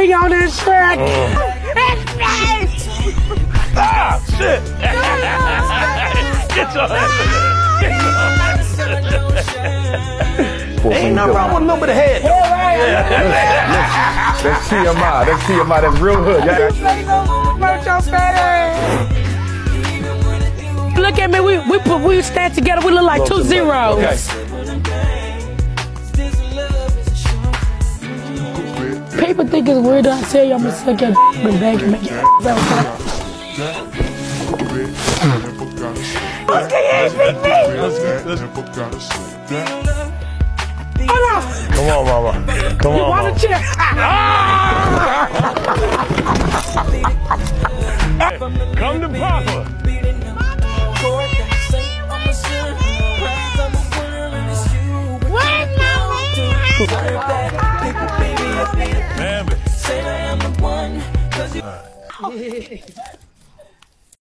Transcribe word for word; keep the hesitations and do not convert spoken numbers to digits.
King on this track. Ah, shit. Get your ass in there. Get your ass in there. Ain't nothing wrong with a little bit of head. That's, that's T M I. That's T M I. That's real hood. Look at me. We we put we stand together. We look like two zeros. Okay. People think it's weird that I tell you I'm gonna suck your and bag and make your ass. Let's get Hold on. Come on, mama. Come on, mama. Want a chair? Come to Papa. Bambi.